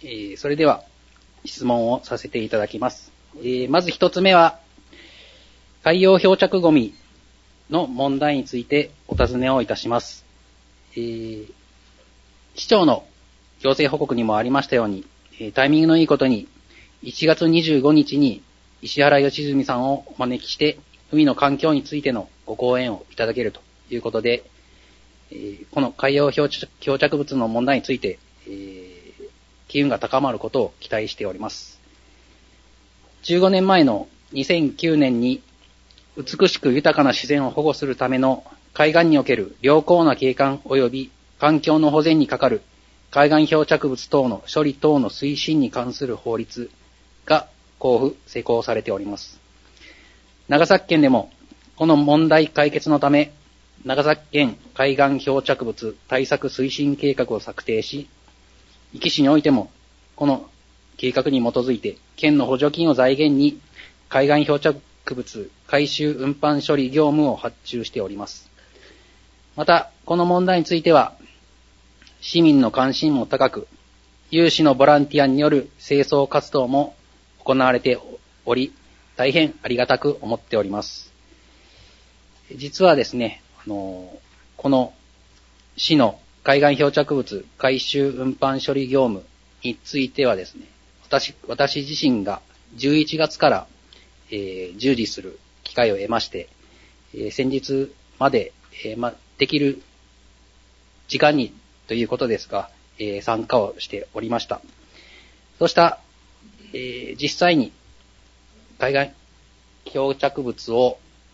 それでは質問をさせていただきます。まず一つ目は、海洋漂着ゴミの問題についてお尋ねをいたします。市長の行政報告にもありましたように、タイミングのいいことに1月25日に石原良純さんをお招きして海の環境についてのご講演をいただけるということで、この海洋漂着物の問題について、機運が高まることを期待しております。15年前の2009年に美しく豊かな自然を保護するための海岸における良好な景観及び環境の保全に係る海岸漂着物等の処理等の推進に関する法律が公布・施行されております。長崎県でもこの問題解決のため、長崎県海岸漂着物対策推進計画を策定し、壱岐市においてもこの計画に基づいて県の補助金を財源に海岸漂着物回収運搬処理業務を発注しております。また、この問題については、市民の関心も高く、有志のボランティアによる清掃活動も行われており、大変ありがたく思っております。実はですね、この市の海岸漂着物回収運搬処理業務についてはですね、私自身が11月から従事する機会を得まして、先日まで、できる時間にということですが、参加をしておりました。そうした、実際に海岸漂着物を、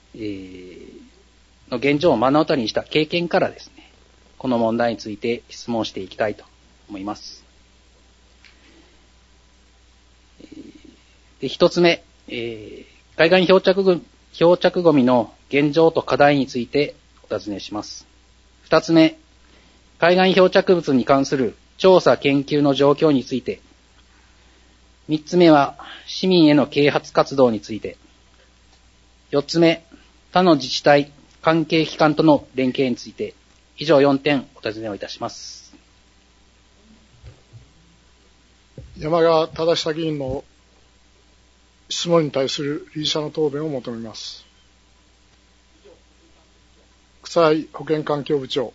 の現状を目の当たりにした経験からですね、この問題について質問していきたいと思います。で、一つ目、海岸漂着ゴミの現状と課題についてお尋ねします。二つ目、海岸漂着物に関する調査研究の状況について。三つ目は市民への啓発活動について。四つ目、他の自治体、関係機関との連携について。以上4点お尋ねをいたします。 山川忠久議員の質問に対する理事者の答弁を求めます。草井保健環境部長。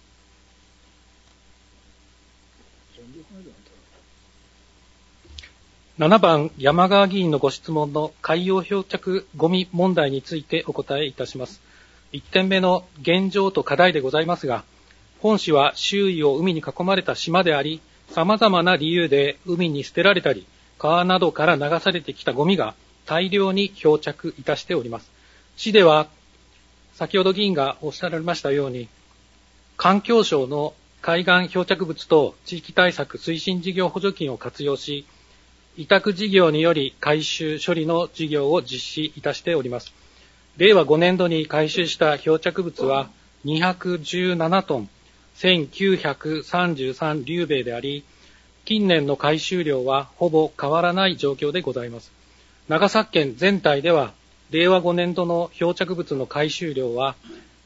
7番、山川議員のご質問の海洋漂着ゴミ問題についてお答えいたします。1点目の現状と課題でございますが、本市は周囲を海に囲まれた島であり、様々な理由で海に捨てられたり、川などから流されてきたゴミが大量に漂着いたしております。市では、先ほど議員がおっしゃられましたように、環境省の海岸漂着物等地域対策推進事業補助金を活用し、委託事業により回収処理の事業を実施いたしております。令和5年度に回収した漂着物は217トン、1933立米であり、近年の回収量はほぼ変わらない状況でございます。長崎県全体では、令和5年度の漂着物の回収量は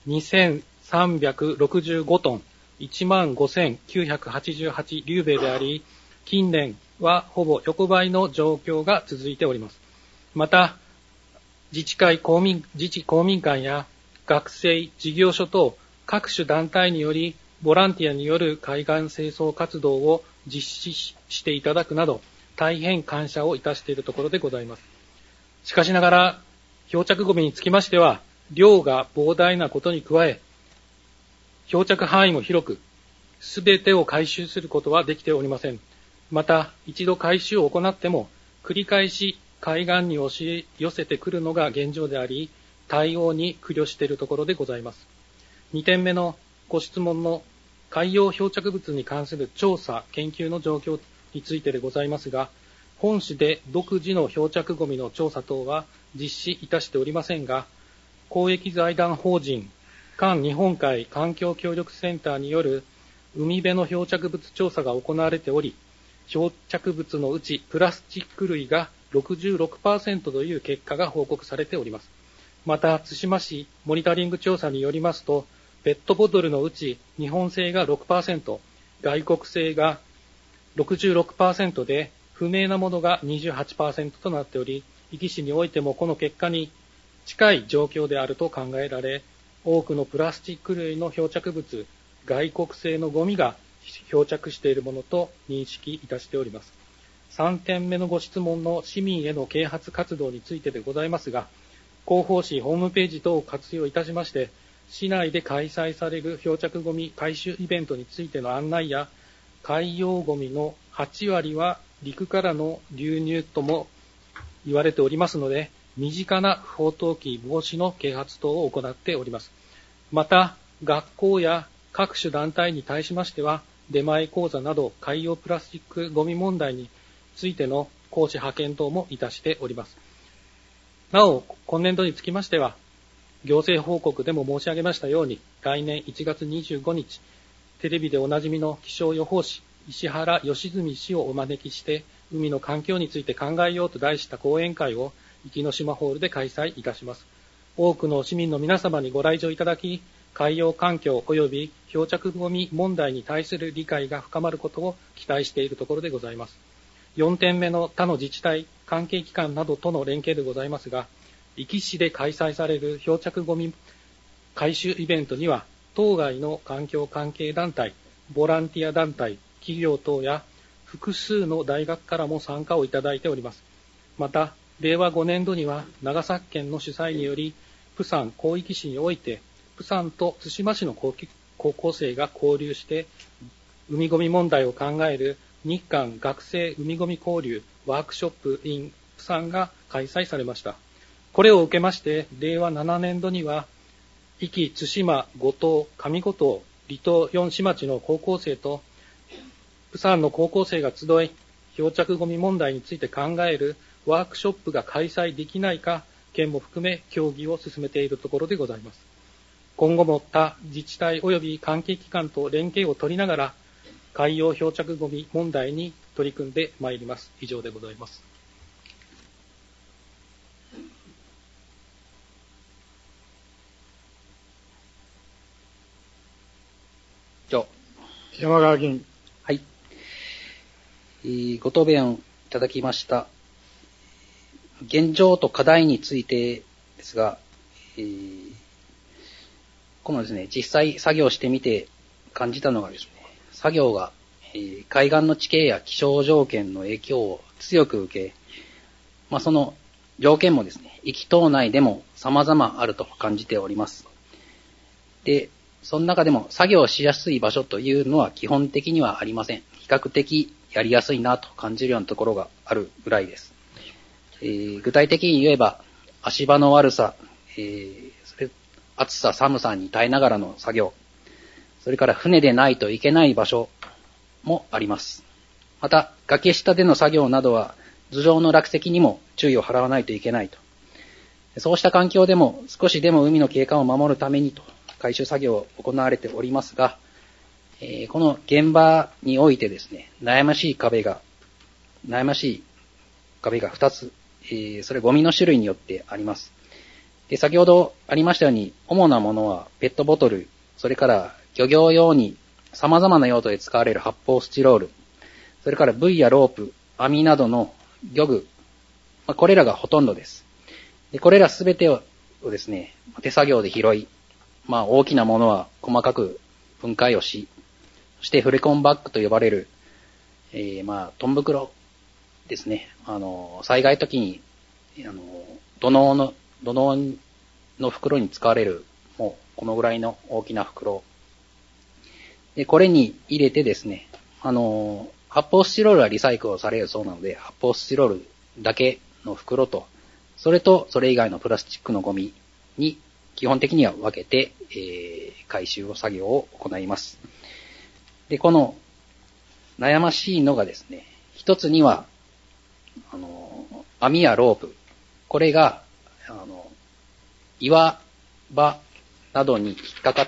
2365トン、15,988立米であり、近年はほぼ横ばいの状況が続いております。また、自治公民館や学生、事業所等各種団体により、ボランティアによる海岸清掃活動を実施していただくなど、大変感謝をいたしているところでございます。しかしながら、漂着ゴミにつきましては、量が膨大なことに加え、漂着範囲も広く、すべてを回収することはできておりません。また、一度回収を行っても、繰り返し海岸に押し寄せてくるのが現状であり、対応に苦慮しているところでございます。2点目のご質問の海洋漂着物に関する調査・研究の状況についてでございますが、本市で独自の漂着ゴミの調査等は実施いたしておりませんが、公益財団法人環日本海環境協力センターによる海辺の漂着物調査が行われており、漂着物のうちプラスチック類が 66% という結果が報告されております。また、対馬市モニタリング調査によりますと、ペットボトルのうち日本製が 6%、外国製が 66%で、不明なものが 28% となっており、壱岐市においてもこの結果に近い状況であると考えられ、多くのプラスチック類の漂着物、外国製のゴミが漂着しているものと認識いたしております。3点目のご質問の市民への啓発活動についてでございますが、広報誌ホームページ等を活用いたしまして、市内で開催される漂着ゴミ回収イベントについての案内や、海洋ゴミの8割は陸からの流入とも言われておりますので、身近な不法投棄防止の啓発等を行っております。また、学校や各種団体に対しましては、出前講座など海洋プラスチックゴミ問題についての講師派遣等もいたしております。なお、今年度につきましては、行政報告でも申し上げましたように、来年1月25日、テレビでおなじみの気象予報士、石原良純氏をお招きして、海の環境について考えようと題した講演会を、壱岐島ホールで開催いたします。多くの市民の皆様にご来場いただき、海洋環境及び漂着ゴミ問題に対する理解が深まることを期待しているところでございます。4点目の他の自治体、関係機関などとの連携でございますが、壱岐市で開催される漂着ゴミ回収イベントには、当該の環境関係団体、ボランティア団体、企業等や複数の大学からも参加をいただいております。また、令和5年度には長崎県の主催により、釜山広域市において、釜山と対馬市の高校生が交流して、海ゴミ問題を考える日韓学生海ゴミ交流ワークショップ in 釜山が開催されました。これを受けまして、令和7年度には、壱岐、対馬、五島、上五島、離島4市町の高校生と、釜山の高校生が集い、漂着ゴミ問題について考えるワークショップが開催できないか、県も含め協議を進めているところでございます。今後も他自治体及び関係機関と連携を取りながら、海洋漂着ゴミ問題に取り組んでまいります。以上でございます。 山川議員。 はい。ご答弁いただきました。現状と課題についてですが、このですね、実際作業してみて感じたのがですね、作業が、海岸の地形や気象条件の影響を強く受け、その条件もですね、壱岐島内でも様々あると感じております。で、その中でも作業しやすい場所というのは基本的にはありません。比較的やりやすいなと感じるようなところがあるぐらいです。具体的に言えば、足場の悪さ、暑さ寒さに耐えながらの作業、それから船でないといけない場所もあります。また、崖下での作業などは頭上の落石にも注意を払わないといけないと。そうした環境でも少しでも海の景観を守るためにと回収作業を行われておりますが、この現場においてですね、悩ましい壁が2つ、それゴミの種類によってあります。で、先ほどありましたように、主なものはペットボトル、それから漁業用に様々な用途で使われる発泡スチロール、それからブイやロープ、網などの漁具、これらがほとんどです。で、これらすべてをですね、手作業で拾い、大きなものは細かく分解をし、そしてフレコンバッグと呼ばれる、トン袋ですね。災害時に、土のの袋に使われる、もうこのぐらいの大きな袋。で、これに入れてですね、発泡スチロールはリサイクルをされるそうなので、発泡スチロールだけの袋と、それとそれ以外のプラスチックのゴミに基本的には分けて、回収作業を行います。で、この悩ましいのがですね、一つには、網やロープ、これが、岩場などに引っかかって、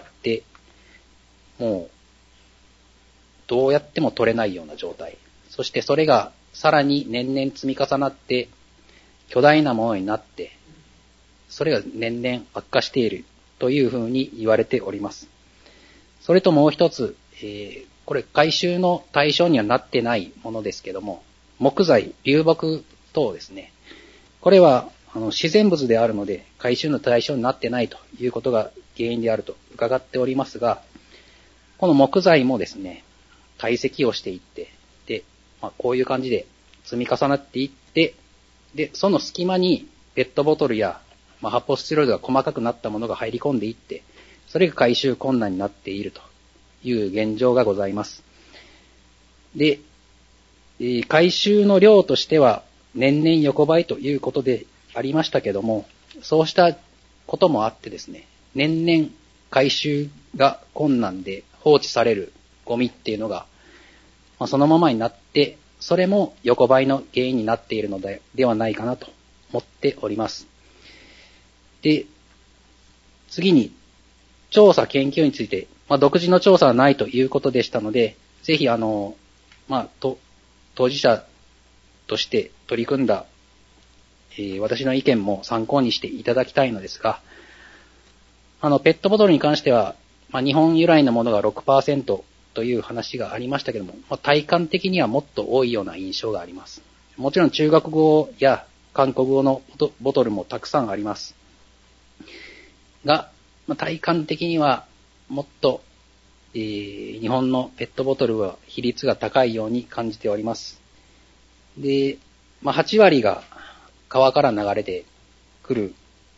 もう、どうやっても取れないような状態。そしてそれがさらに年々積み重なって、巨大なものになって、それが年々悪化しているというふうに言われております。それともう一つ、 これ回収の対象にはなってないものですけども、木材、流木等ですね。これは自然物であるので回収の対象になってないということが原因であると伺っておりますが、この木材もですね、堆積をしていって、で、こういう感じで積み重なっていって、で、その隙間にペットボトルや、発泡スチロールが細かくなったものが入り込んでいって、それが回収困難になっているという現状がございます。で、回収の量としては年々横ばいということでありましたけども、そうしたこともあってですね、年々回収が困難で放置されるゴミっていうのが、そのままになって、それも横ばいの原因になっているのではないかなと思っております。で、次に、調査研究について、独自の調査はないということでしたので、ぜひ当事者として取り組んだ、私の意見も参考にしていただきたいのですが、ペットボトルに関しては、日本由来のものが 6% という話がありましたけども、体感的にはもっと多いような印象があります。もちろん中国語や韓国語のボトルもたくさんあります。が、体感的にはもっと、日本のペットボトルは比率が高いように感じております。で、8割が川から流れてくる、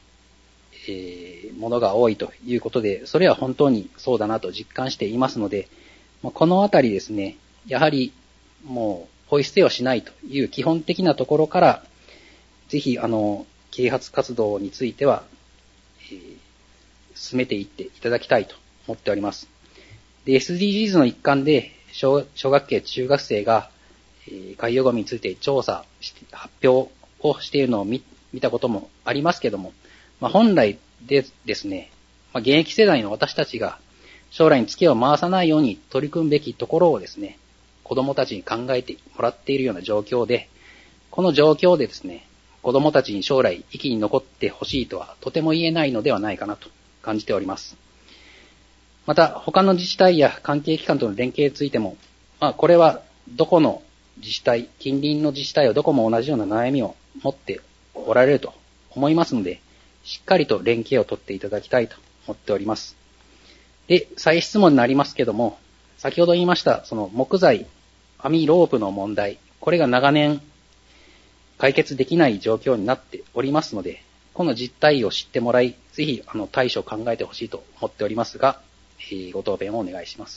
ものが多いということで、それは本当にそうだなと実感していますので、このあたりですね、やはりもうポイ捨てをしないという基本的なところから、ぜひ啓発活動については、進めていっていただきたいと思っております。で、SDGs の一環で小学生、中学生が、海洋ゴミについて調査して発表をしているのを見たこともありますけども、本来でですね、現役世代の私たちが将来にツケを回さないように取り組むべきところをですね、子供たちに考えてもらっているような状況で、この状況でですね、子供たちに将来生きに残ってほしいとはとても言えないのではないかなと感じております。また、他の自治体や関係機関との連携についても、これはどこの自治体、近隣の自治体はどこも同じような悩みを持っておられると思いますので、しっかりと連携を取っていただきたいと思っております。で、再質問になりますけども、先ほど言いました、その木材、網ロープの問題、これが長年解決できない状況になっておりますので、この実態を知ってもらい、ぜひ対処を考えてほしいと思っておりますが、ご答弁をお願いします。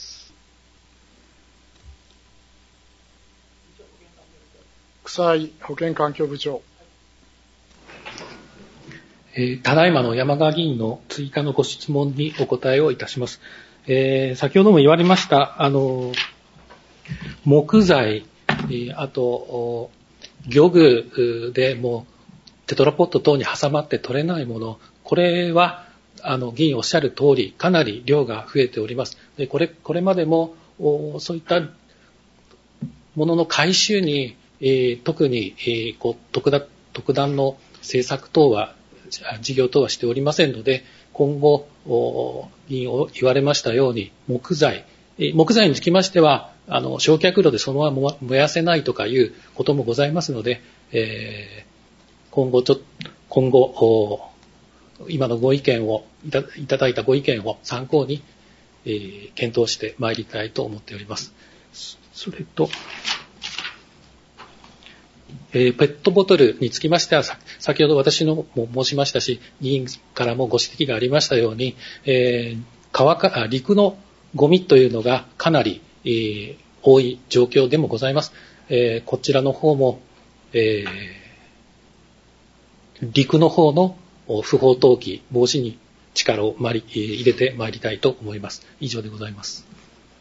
草井保健環境部長。 ただいまの山川議員の追加のご質問にお答えをいたします。先ほども言われました、木材、あと、漁具でもテトラポット等に挟まって取れないもの、これは、議員おっしゃる通り、かなり量が増えております。で、これまでも、そういったものの回収に、特に、特段の政策等は、事業等はしておりませんので、今後、議員を言われましたように、木材につきましては、焼却炉でそのまま燃やせないとかいうこともございますので、今後、今のご意見を、いただいたご意見を参考に、検討してまいりたいと思っております。それと、ペットボトルにつきましては、先ほど私のも申しましたし、議員からもご指摘がありましたように、陸のゴミというのがかなり、多い状況でもございます。こちらの方も、陸の方の不法投棄防止に力を入れてまいりたいと思います。以上でございます。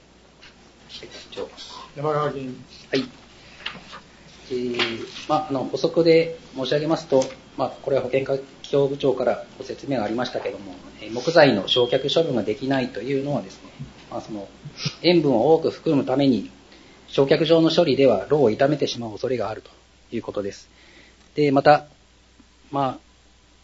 山川議員。 はい。補足で申し上げますと、これは保健環境部長からご説明がありましたけれども、木材の焼却処分ができないというのはですね、その塩分を多く含むために焼却場の処理では炉を傷めてしまう恐れがあるということです。で、また、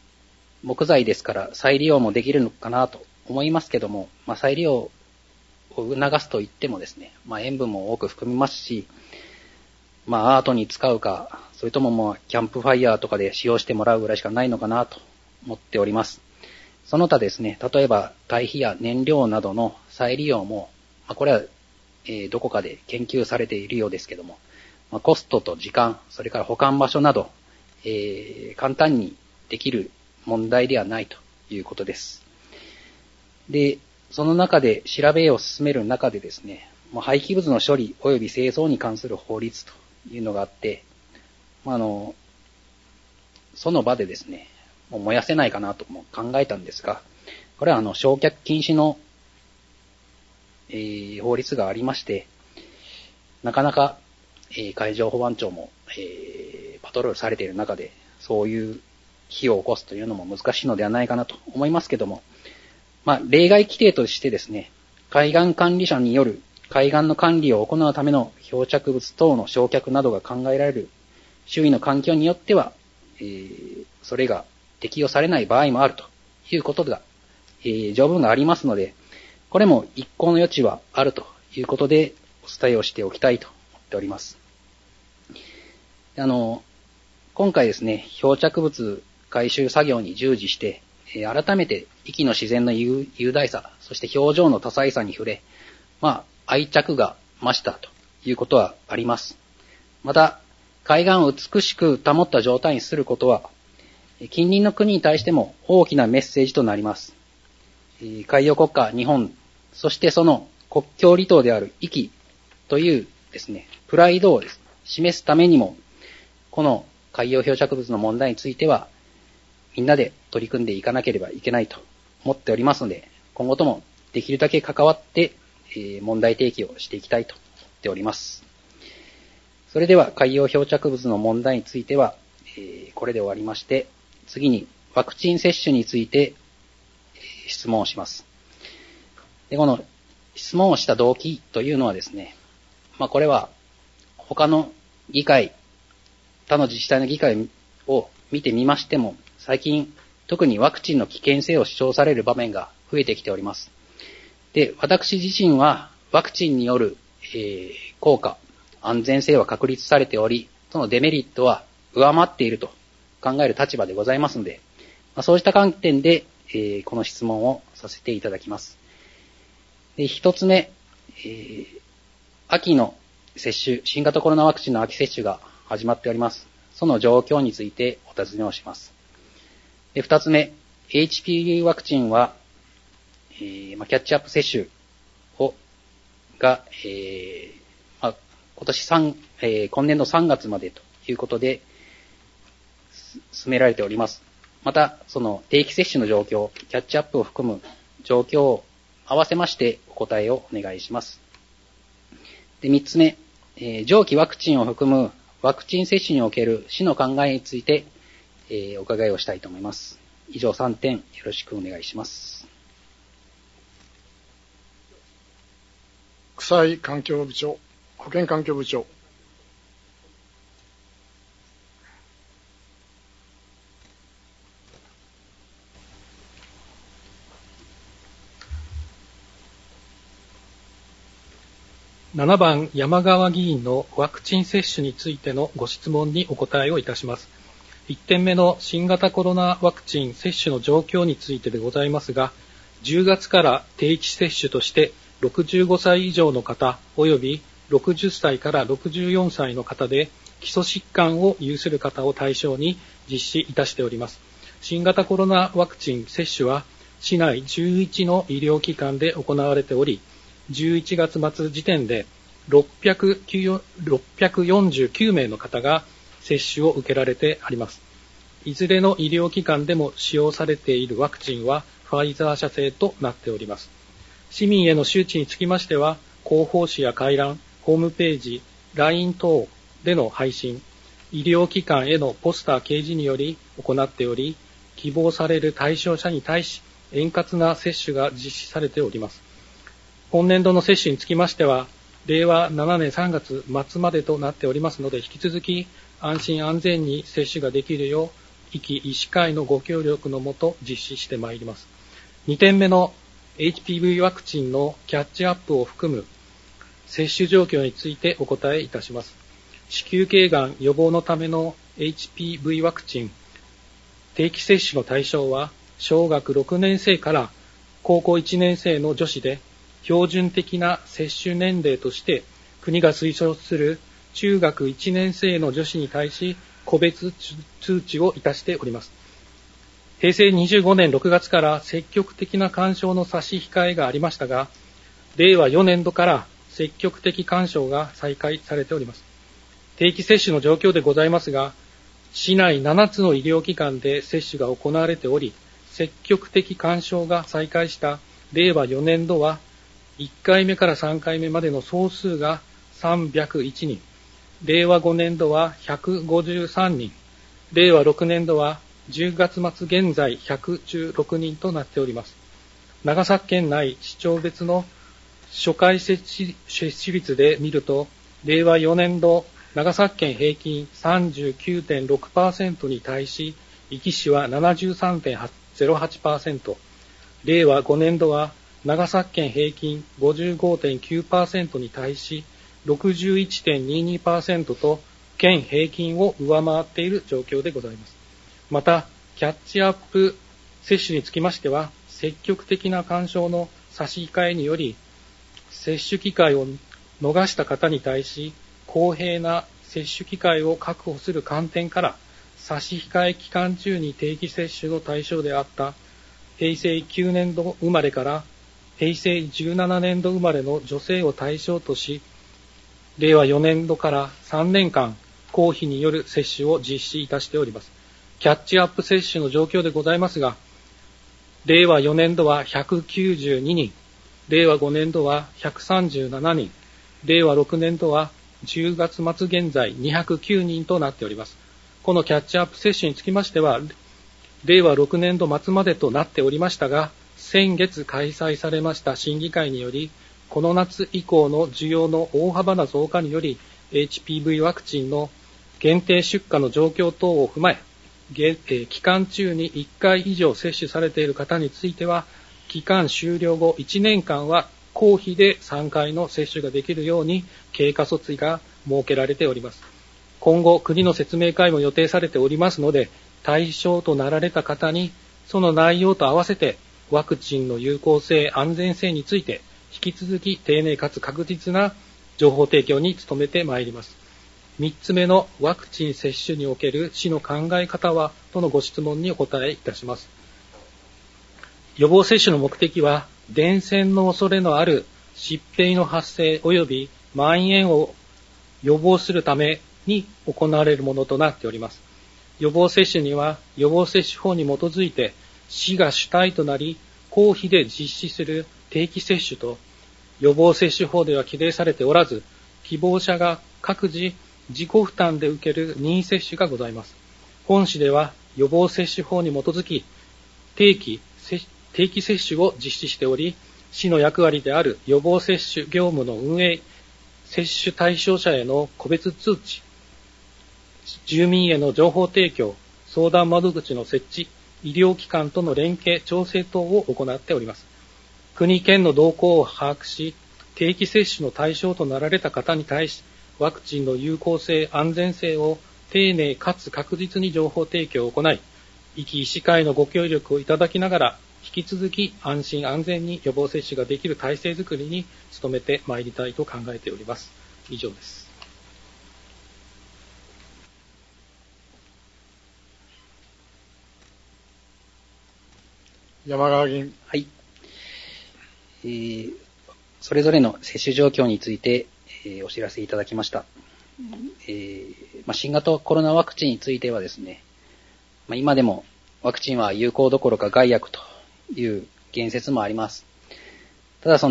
木材ですから再利用もできるのかなと思いますけども、再利用を促すと言ってもですね、塩分も多く含みますし、アートに使うか、それともキャンプファイヤーとかで使用してもらうぐらいしかないのかなと思っております。その他ですね、例えば堆肥や燃料などの再利用も、これは、どこかで研究されているようですけども、コストと時間、それから保管場所など、簡単にできる問題ではないということです。で、その中で調べを進める中でですね、廃棄物の処理及び清掃に関する法律というのがあって、その場でですね、もう燃やせないかなとも考えたんですが、これは焼却禁止の、法律がありまして、なかなか、海上保安庁も、パトロールされている中で、そういう火を起こすというのも難しいのではないかなと思いますけども、例外規定としてですね、海岸管理者による海岸の管理を行うための漂着物等の焼却などが考えられる周囲の環境によっては、それが適用されない場合もあるということが、条文がありますので、これも一考の余地はあるということでお伝えをしておきたいと思っております。今回ですね、漂着物回収作業に従事して、改めて壱岐の自然の雄大さ、そして表情の多彩さに触れ、愛着が増したということはあります。また、海岸を美しく保った状態にすることは、近隣の国に対しても大きなメッセージとなります。海洋国家日本、そしてその国境離島である壱岐というですね、プライドを示すためにも、この海洋漂着物の問題については、みんなで取り組んでいかなければいけないと思っておりますので、今後ともできるだけ関わって、問題提起をしていきたいと思っております。それでは海洋漂着物の問題については、これで終わりまして、次にワクチン接種について、質問をします。で、この質問をした動機というのはですね、これは他の議会、他の自治体の議会を見てみましても、最近特にワクチンの危険性を主張される場面が増えてきております。で、私自身はワクチンによる、効果、安全性は確立されており、そのデメリットは上回っていると考える立場でございますので、そうした観点で、この質問をさせていただきます。で、一つ目、秋の接種、新型コロナワクチンの秋接種が始まっております。その状況についてお尋ねをします。で、二つ目、HPV ワクチンは、キャッチアップ接種が、今年度3月までということで進められております。また、その定期接種の状況、キャッチアップを含む状況を合わせましてお答えをお願いします。で、三つ目、上記ワクチンを含むワクチン接種における市の考えについて、お伺いをしたいと思います。以上3点よろしくお願いします。 草井環境部長、保健環境部長。 7番山川議員のワクチン接種についてのご質問にお答えをいたします。1点目の新型コロナワクチン接種の状況についてでございますが、10月から定期接種として65歳以上の方及び60歳から64歳の方で基礎疾患を有する方を対象に実施いたしております。新型コロナワクチン接種は市内11の医療機関で行われており、11月末時点で649名の方が接種を受けられてあります。いずれの医療機関でも使用されているワクチンはファイザー社製となっております。市民への周知につきましては、広報誌や回覧、ホームページ、LINE 等での配信、医療機関へのポスター掲示により行っており、希望される対象者に対し円滑な接種が実施されております。本年度の接種につきましては、令和7年3月末までとなっておりますので、引き続き安心安全に接種ができるよう、壱岐医師会のご協力のもと実施してまいります。2点目の HPV ワクチンのキャッチアップを含む接種状況についてお答えいたします。子宮頸がん予防のための HPV ワクチン定期接種の対象は、小学6年生から高校1年生の女子で、標準的な接種年齢として国が推奨する中学1年生の女子に対し個別通知をいたしております。平成25年6月から積極的な勧奨の差し控えがありましたが、令和4年度から積極的勧奨が再開されております。定期接種の状況でございますが、市内7つの医療機関で接種が行われており、積極的勧奨が再開した令和4年度は、1回目から3回目までの総数が301人、令和5年度は153人、令和6年度は10月末現在116人となっております。長崎県内市町別の初回接種率で見ると、令和4年度長崎県平均 39.6% に対し、壱岐市は 73.08%、令和5年度は長崎県平均 55.9% に対し 61.22% と県平均を上回っている状況でございます。また、キャッチアップ接種につきましては、積極的な勧奨の差し控えにより、接種機会を逃した方に対し、公平な接種機会を確保する観点から、差し控え期間中に定期接種の対象であった平成9年度生まれから平成17年度生まれの女性を対象とし、令和4年度から3年間、公費による接種を実施いたしております。キャッチアップ接種の状況でございますが、令和4年度は192人、令和5年度は137人、令和6年度は10月末現在209人となっております。このキャッチアップ接種につきましては、令和6年度末までとなっておりましたが、先月開催されました審議会により、この夏以降の需要の大幅な増加により、HPV ワクチンの限定出荷の状況等を踏まえ、期間中に1回以上接種されている方については、期間終了後1年間は公費で3回の接種ができるように経過措置が設けられております。今後、国の説明会も予定されておりますので、対象となられた方に、その内容と合わせて、ワクチンの有効性、安全性について、引き続き丁寧かつ確実な情報提供に努めてまいります。3つ目のワクチン接種における市の考え方は、とのご質問にお答えいたします。予防接種の目的は、伝染の恐れのある疾病の発生及び蔓延を予防するために行われるものとなっております。予防接種には予防接種法に基づいて市が主体となり公費で実施する定期接種と予防接種法では規定されておらず、希望者が各自自己負担で受ける任意接種がございます。本市では予防接種法に基づき定期接種を実施しており、市の役割である予防接種業務の運営、接種対象者への個別通知、住民への情報提供、相談窓口の設置、医療機関との連携、調整等を行っております。国県の動向を把握し、定期接種の対象となられた方に対し、ワクチンの有効性、安全性を丁寧かつ確実に情報提供を行い、壱岐医師会のご協力をいただきながら、引き続き安心安全に予防接種ができる体制づくりに努めてまいりたいと考えております。以上です。 山川議員。 はい。それぞれの接種状況について、お知らせいただきました。新型コロナワクチンについてはですね、今でもワクチンは有効どころか害悪という言説もあります。ただ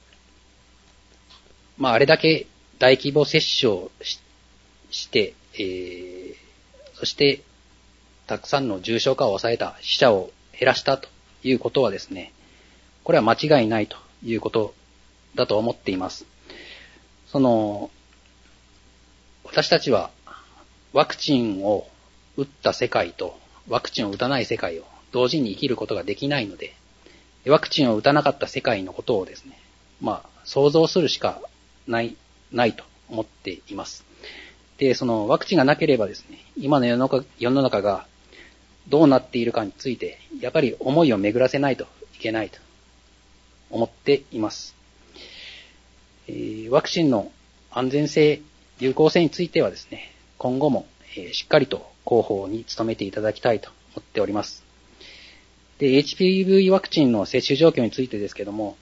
あれだけ大規模接種をして、そしてたくさんの重症化を抑えた、死者を減らしたということはですね、これは間違いないということだと思っています。私たちはワクチンを打った世界とワクチンを打たない世界を同時に生きることができないので、 ワクチンを打たなかった世界のことをですね、想像するしかないと思っています。で、そのワクチンがなければですね、今の世の中がどうなっているかについて、やっぱり思いを巡らせないといけないと思っています。ワクチンの安全性、有効性についてはですね、今後もしっかりと広報に努めていただきたいと思っております。で、HPV ワクチンの接種状況についてですけども、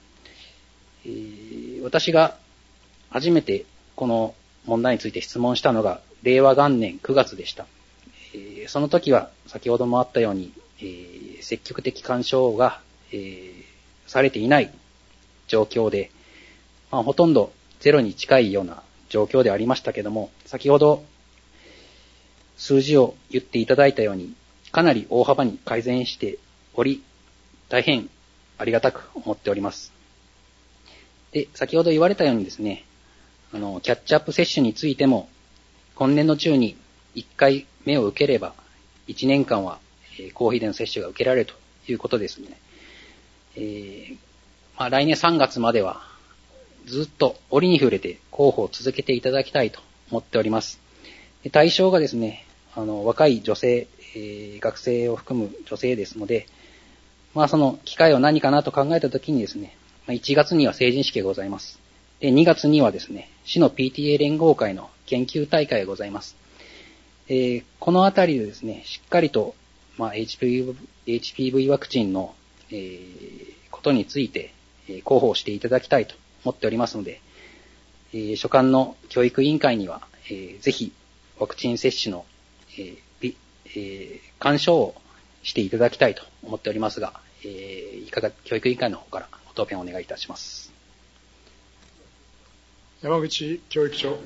私が初めてこの問題について質問したのが令和元年9月でした。その時は先ほどもあったように、積極的干渉が、されていない状況で、ほとんどゼロに近いような状況でありましたけども、先ほど数字を言っていただいたように、かなり大幅に改善しており、大変ありがたく思っております。で、先ほど言われたようにですね、キャッチアップ接種についても、今年度中に1回目を受ければ、1年間は公費での接種が受けられるということですね。来年3月までは、ずっと折に触れて広報を続けていただきたいと思っております。対象がですね、若い女性、学生を含む女性ですので、その機会を何かなと考えたときにですね、1月には成人式がございます。で、2月にはですね、市の PTA 連合会の研究大会がございます。このあたりでですね、しっかりと、HPV ワクチンの、ことについて、広報していただきたいと思っておりますので、所管の教育委員会には、ぜひワクチン接種の、干渉をしていただきたいと思っておりますが、いかが教育委員会の方からご答弁をお願いいたします。 山口教育長。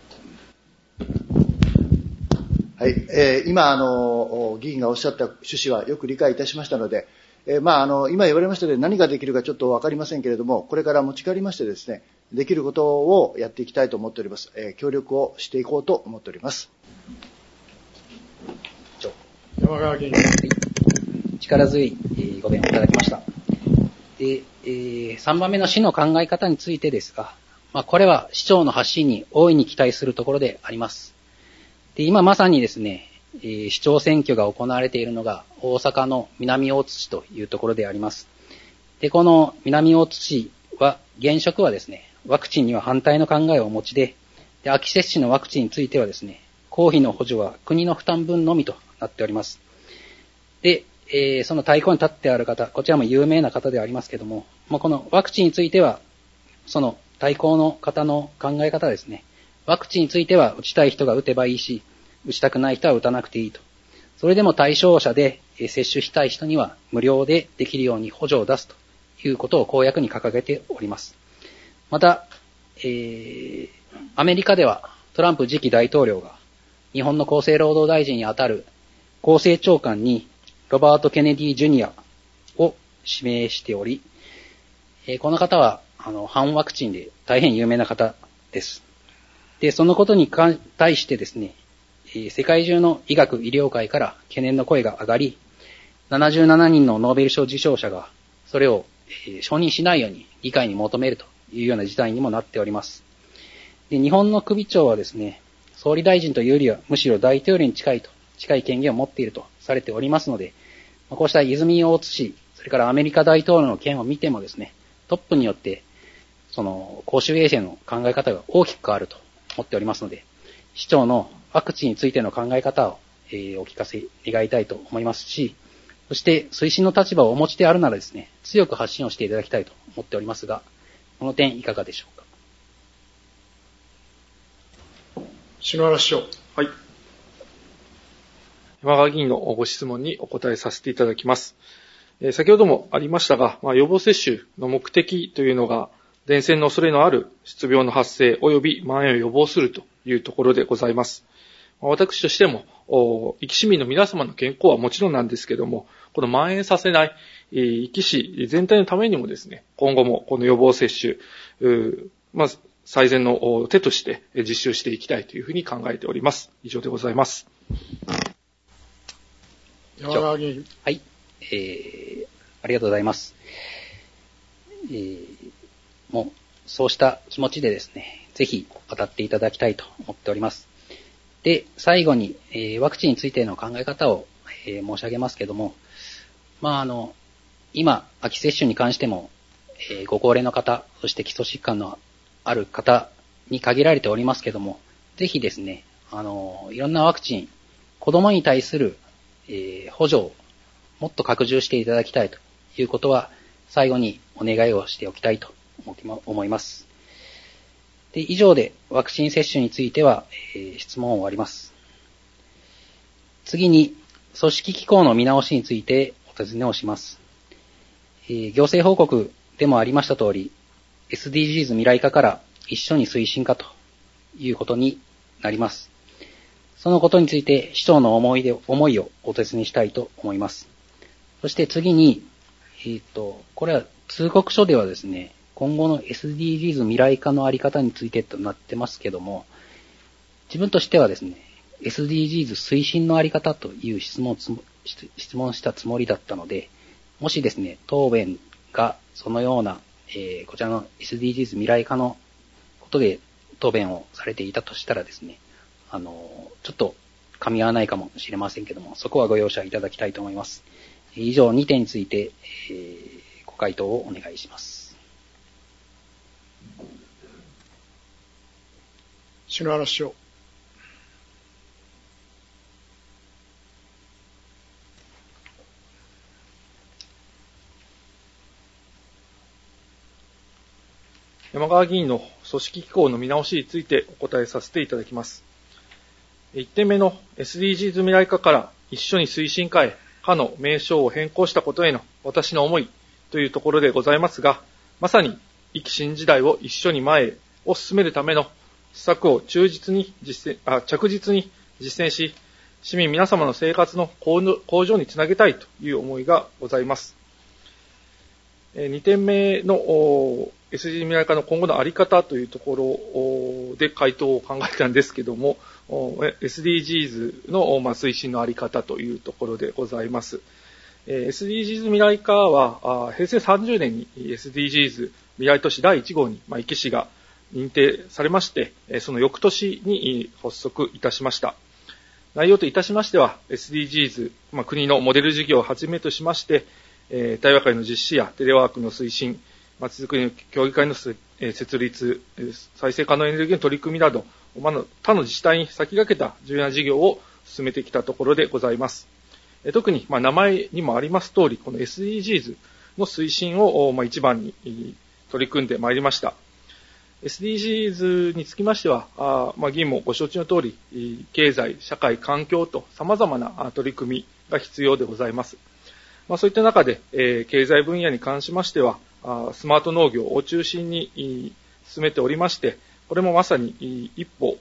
はい、今議員がおっしゃった趣旨はよく理解いたしましたので、今言われましたように何ができるかちょっと分かりませんけれども、これから持ち帰りましてですね、できることをやっていきたいと思っております。協力をしていこうと思っております。 山川議員。 力強いご弁をいただきました。で、3番目の市の考え方についてですが、これは市長の発信に大いに期待するところであります。で、今まさにですね、市長選挙が行われているのが大阪の南大津市というところであります。で、この南大津市は、現職はですね、ワクチンには反対の考えをお持ちで、秋接種のワクチンについてはですね、公費の補助は国の負担分のみとなっております。で、その対抗に立ってある方、こちらも有名な方でありますけども、このワクチンについては、その対抗の方の考え方ですね、ワクチンについては打ちたい人が打てばいいし、打ちたくない人は打たなくていいと。それでも対象者で接種したい人には無料でできるように補助を出すということを公約に掲げております。また、アメリカではトランプ次期大統領が日本の厚生労働大臣にあたる厚生長官にロバート・ケネディ・ジュニアを指名しており、この方は反ワクチンで大変有名な方です。で、そのことに対してですね、世界中の医学医療界から懸念の声が上がり、77人のノーベル賞受賞者がそれを承認しないように議会に求めるというような事態にもなっております。で、日本の首長はですね、総理大臣というよりはむしろ大統領に近い権限を持っているとされておりますので、こうした泉大津市、それからアメリカ大統領の件を見てもですね、トップによってその公衆衛生の考え方が大きく変わると思っておりますので、市長のワクチンについての考え方を、お聞かせ願いたいと思いますし、そして推進の立場をお持ちであるならですね、強く発信をしていただきたいと思っておりますが、この点いかがでしょうか。 篠原市長。 はい。山川議員のご質問にお答えさせていただきます。先ほどもありましたが、予防接種の目的というのが、伝染の恐れのある疾病の発生及び蔓延を予防するというところでございます。私としても、壱岐市民の皆様の健康はもちろんなんですけども、この蔓延させない、壱岐市全体のためにもですね、今後もこの予防接種、最善の手として実施していきたいというふうに考えております。以上でございます。 山川議員。 はい。ありがとうございます。 もうそうした気持ちでですね、ぜひ語っていただきたいと思っております。で、最後に、ワクチンについての考え方を、申し上げますけども、今、秋接種に関しても、ご高齢の方、そして基礎疾患のある方に限られておりますけども、ぜひですね、いろんなワクチン、子供に対する、補助をもっと拡充していただきたいということは、最後にお願いをしておきたいと思います。で、以上でワクチン接種については、質問を終わります。次に、組織機構の見直しについてお尋ねをします。行政報告でもありました通り、SDGs 未来化から一緒に推進化ということになります。そのことについて市長の思いをお尋ねしたいと思います。そして次に、これは通告書ではですね、今後の SDGs 未来化のあり方についてとなってますけども、自分としてはですね、SDGs 推進のあり方という質問したつもりだったので、もしですね、答弁がそのような、こちらの SDGs 未来化のことで答弁をされていたとしたらですね、ちょっと噛み合わないかもしれませんけども、そこはご容赦いただきたいと思います。以上2点について、ご回答をお願いします。 篠原市長。 山川議員の組織機構の見直しについてお答えさせていただきます。1点目の SDGs 未来化から一緒に推進化へ、課の名称を変更したことへの私の思いというところでございますが、まさに生き新時代を一緒に前へを進めるための施策を着実に実践し、市民皆様の生活の向上につなげたいという思いがございます。2点目の SDGs 未来化の今後のあり方というところで回答を考えたんですけども、SDGs の推進のあり方というところでございます。SDGs 未来化は平成30年に SDGs 未来都市第1号に壱岐市が認定されまして、その翌年に発足いたしました。内容といたしましては、SDGs、国のモデル事業をはじめとしまして、対話会の実施やテレワークの推進、まちづくりの協議会の設立、再生可能エネルギーの取り組みなど、他の自治体に先駆けた重要な事業を進めてきたところでございます。特に、名前にもあります通り、この SDGs の推進を、一番に取り組んでまいりました。SDGs につきましては、議員もご承知の通り、経済、社会、環境と様々な取り組みが必要でございます。そういった中で、経済分野に関しましては、スマート農業を中心に進めておりまして、これもまさに一歩、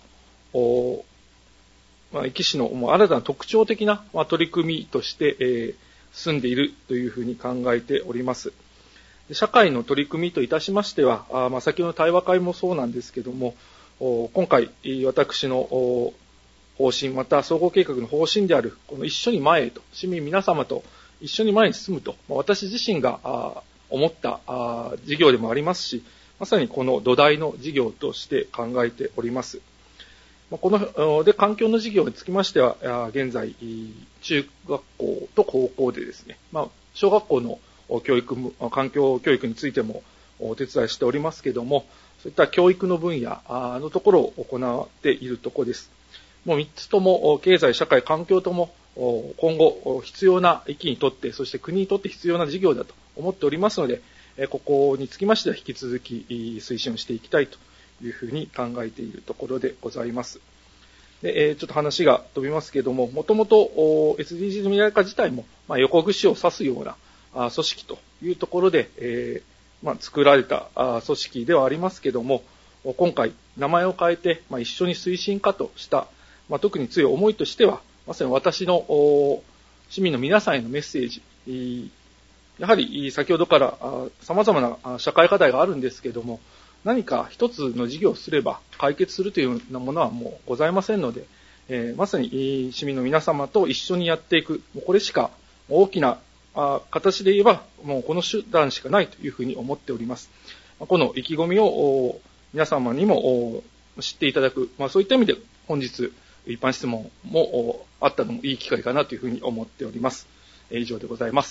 壱岐市の新たな特徴的な取り組みとして進んでいるというふうに考えております。社会の取り組みといたしましては、先ほどの対話会もそうなんですけども、今回私の方針、また総合計画の方針である、この一緒に前へと、市民皆様と一緒に前に進むと、私自身が思った事業でもありますし、まさにこの土台の事業として考えております。この環境の事業につきましては、現在、中学校と高校でですね、小学校の環境教育についてもお手伝いしておりますけれども、そういった教育の分野のところを行っているところです。もう3つとも、経済、社会、環境とも、今後必要な域にとって、そして国にとって必要な事業だと思っておりますので、ここにつきましては引き続き推進をしていきたいというふうに考えているところでございます。で、ちょっと話が飛びますけれども、もともと SDGs 未来化自体も、横串を刺すような組織というところで、作られた組織ではありますけれども、今回名前を変えて、一緒に推進化とした、特に強い思いとしては、まさに私の市民の皆さんへのメッセージ、やはり先ほどから様々な社会課題があるんですけれども、何か一つの事業をすれば解決するというようなものはもうございませんので、まさに市民の皆様と一緒にやっていく、これしか大きな形で言えば、もうこの手段しかないというふうに思っております。この意気込みを皆様にも知っていただく、そういった意味で本日一般質問もあったのもいい機会かなというふうに思っております。以上でございます。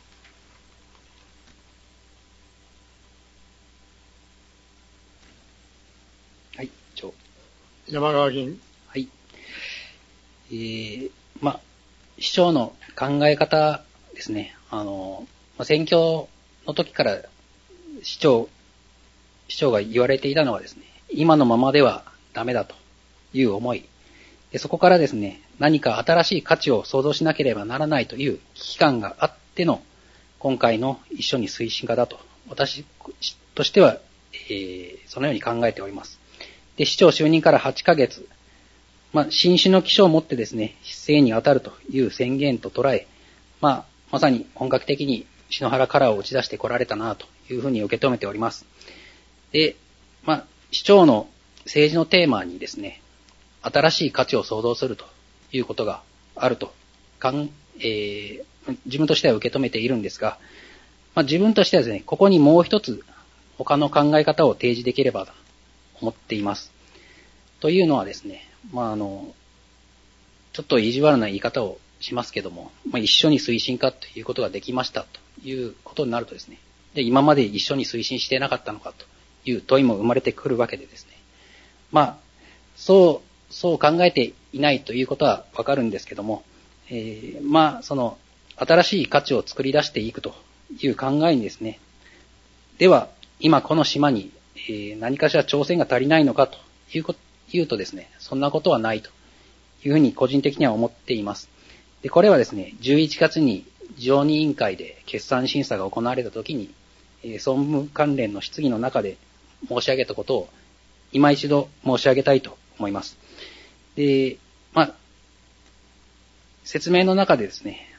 はい、 山川議員。 はい。市長の考え方ですね。選挙の時から市長が言われていたのはですね、今のままではダメだという思い。で、そこからですね、何か新しい価値を創造しなければならないという危機感があっての今回の一緒に推進化だと、私としては、そのように考えております。で、市長就任から8ヶ月、新種の気象をもってですね、市政に当たるという宣言と捉え、まさに本格的に篠原カラーを打ち出してこられたなというふうに受け止めております。で、市長の政治のテーマにですね、新しい価値を創造するということがあると、自分としては受け止めているんですが、自分としてはですね、ここにもう一つ他の考え方を提示できればと思っています。というのはですね、ちょっと意地悪な言い方をしますけども、一緒に推進化ということができましたということになるとですね、で今まで一緒に推進してなかったのかという問いも生まれてくるわけでですね、そう考えていないということはわかるんですけども、その新しい価値を作り出していくという考えにですね、では今この島に、何かしら挑戦が足りないのかというとですね、そんなことはないというふうに個人的には思っています。で、これはですね、11月に常任委員会で決算審査が行われたときに、総務関連の質疑の中で申し上げたことを今一度申し上げたいと思います。で、説明の中でですね、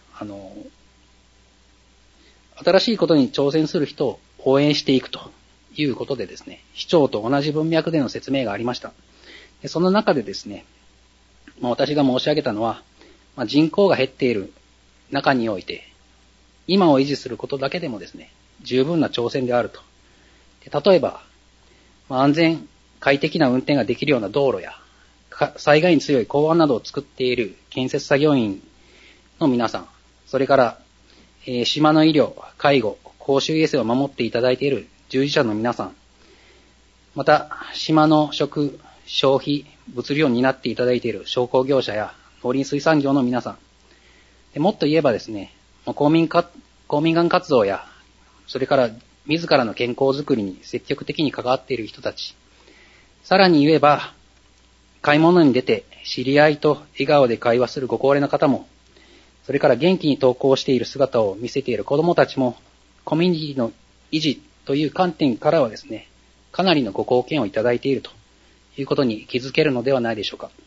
新しいことに挑戦する人を応援していくということでですね、市長と同じ文脈での説明がありました。でその中でですね、私が申し上げたのは、人口が減っている中において、今を維持することだけでもですね、十分な挑戦であると。で例えば、安全、快適な運転ができるような道路や、災害に強い港湾などを作っている建設作業員の皆さん、それから、島の医療、介護、公衆衛生を守っていただいている従事者の皆さん、また、島の食、消費、物流を担っていただいている商工業者や農林水産業の皆さん、でもっと言えばですね、公民館活動や、それから自らの健康づくりに積極的に関わっている人たち、さらに言えば、買い物に出て知り合いと笑顔で会話するご高齢の方も、それから元気に登校している姿を見せている子どもたちも、コミュニティの維持という観点からはですね、かなりのご貢献をいただいているということに気づけるのではないでしょうか。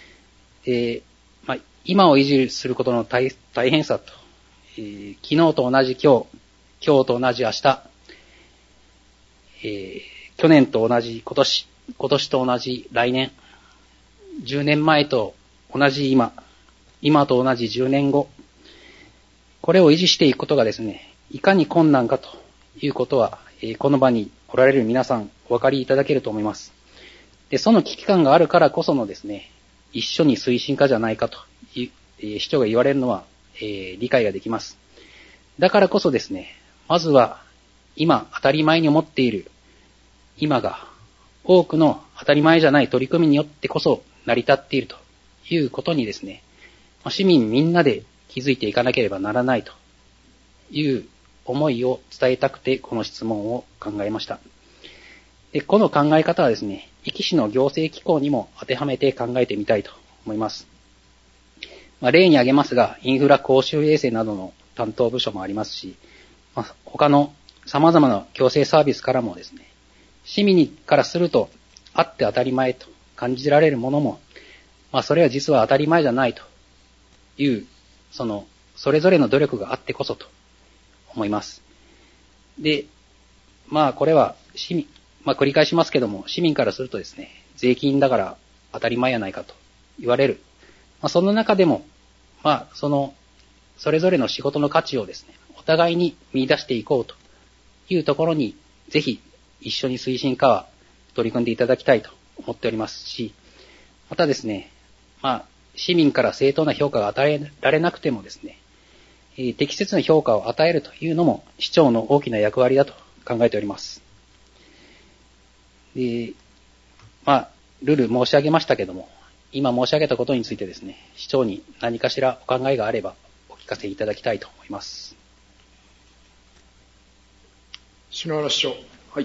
今を維持することの大変さと、昨日と同じ今日と同じ明日、去年と同じ今年と同じ来年、10年前と同じ今と同じ10年後、これを維持していくことがですね、いかに困難かということは、この場におられる皆さんお分かりいただけると思います。で、その危機感があるからこそのですね、一緒に推進化じゃないかと市長が言われるのは、理解ができます。だからこそですね、まずは今当たり前に思っている今が多くの当たり前じゃない取り組みによってこそ成り立っているということにですね、市民みんなで気づいていかなければならないという思いを伝えたくてこの質問を考えました。で、この考え方はですね、壱岐市の行政機構にも当てはめて考えてみたいと思います。例に挙げますが、インフラ公衆衛生などの担当部署もありますし、他の様々な行政サービスからもですね、市民からするとあって当たり前と感じられるものも、それは実は当たり前じゃないという、それぞれの努力があってこそと思います。で、これは市民、繰り返しますけども、市民からするとですね、税金だから当たり前やないかと言われる。その中でも、 それぞれの仕事の価値をですね、お互いに見出していこうというところに、ぜひ一緒に推進課は取り組んでいただきたいと思っておりますし、またですね、市民から正当な評価が与えられなくてもですね、適切な評価を与えるというのも市長の大きな役割だと考えております。ルール申し上げましたけども、今申し上げたことについてですね、市長に何かしらお考えがあればお聞かせいただきたいと思います。 篠原市長。 はい。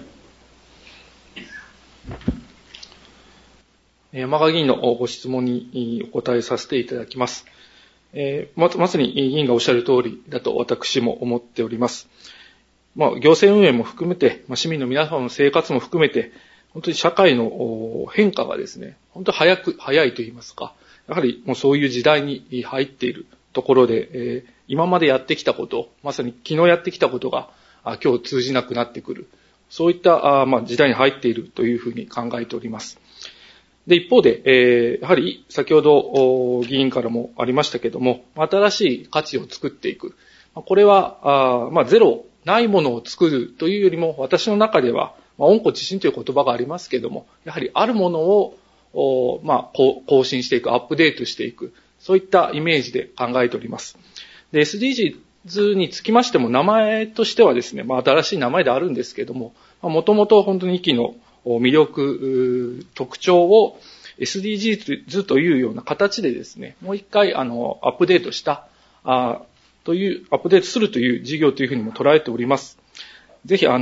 山川議員のご質問にお答えさせていただきます。まさに議員がおっしゃる通りだと私も思っております。行政運営も含めて、市民の皆様の生活も含めて、本当に社会の変化がですね、本当に早いと言いますか、やはりもうそういう時代に入っているところで、今までやってきたこと、まさに昨日やってきたことが今日通じなくなってくる、そういった時代に入っているというふうに考えております。で、一方で、やはり先ほど議員からもありましたけれども、新しい価値を作っていく。これは、ゼロ、ないものを作るというよりも、私の中では、温故知新という言葉がありますけれども、やはりあるものを、更新していく、アップデートしていく、そういったイメージで考えております。で、SDGs につきましても、名前としてはですね、新しい名前であるんですけれども、もともと本当に域の魅力、特徴を SDGs というような形でですね、もう一回アップデートした、アップデートするという事業というふうにも捉えております。ぜひ議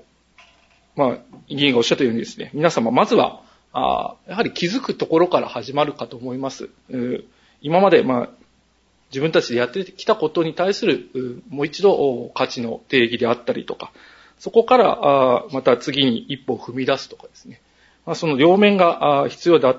員がおっしゃったようにですね、皆様まずは、やはり気づくところから始まるかと思います。今まで自分たちでやってきたことに対するもう一度価値の定義であったりとか、そこからまた次に一歩を踏み出すとかですね。その両面が必要であって、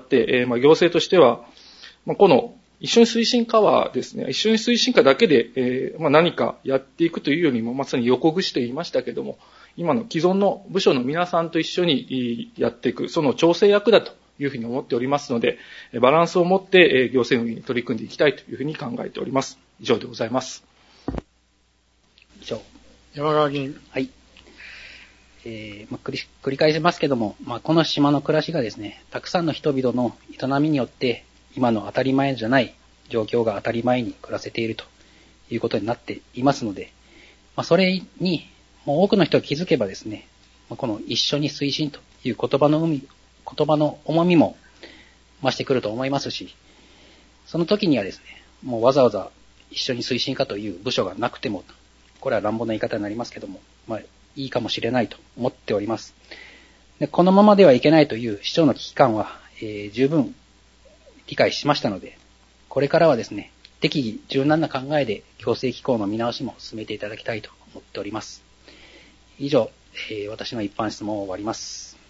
行政としては、この一緒に推進課はですね、一緒に推進課だけで何かやっていくというよりも、まさに横串と言いましたけども、今の既存の部署の皆さんと一緒にやっていく、その調整役だというふうに思っておりますので、バランスを持って行政運営に取り組んでいきたいというふうに考えております。以上でございます。 以上。 山川議員。 はい。繰り返しますけども、この島の暮らしがですね、たくさんの人々の営みによって、今の当たり前じゃない状況が当たり前に暮らせているということになっていますので、それにもう多くの人が気づけばですね、この一緒に推進という言葉の重みも増してくると思いますし、その時にはですね、もうわざわざ一緒に推進課という部署がなくても、これは乱暴な言い方になりますけども、いいかもしれないと思っております。で、このままではいけないという市長の危機感は、十分理解しましたので、これからはですね、適宜柔軟な考えで行政機構の見直しも進めていただきたいと思っております。以上、私の一般質問を終わります。